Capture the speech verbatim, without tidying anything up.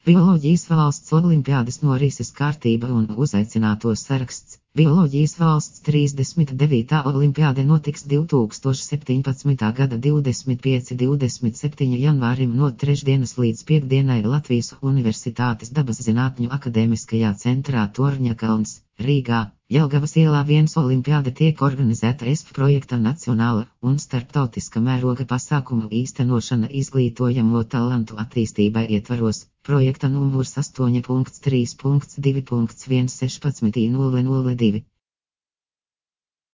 Bioloģijas valsts olimpiādes norises kārtība un uzaicināto saraksts. Bioloģijas valsts trīsdesmit devītā olimpiāde notiks divtūkstoš septiņpadsmitā gada divdesmit pieci divdesmit septiņi janvārim no trešdienas līdz piektdienai Latvijas Universitātes dabas zinātņu akadēmiskajā centrā Torņakalns, Rīgā. Jelgavas ielā viens olimpiāde tiek organizēta E S P projekta nacionāla un starptautiska mēroga pasākumu īstenošana izglītojamo talantu attīstībai ietvaros. Projekta numurs astoņi trīs divi viens sešpadsmit nulle nulle divi.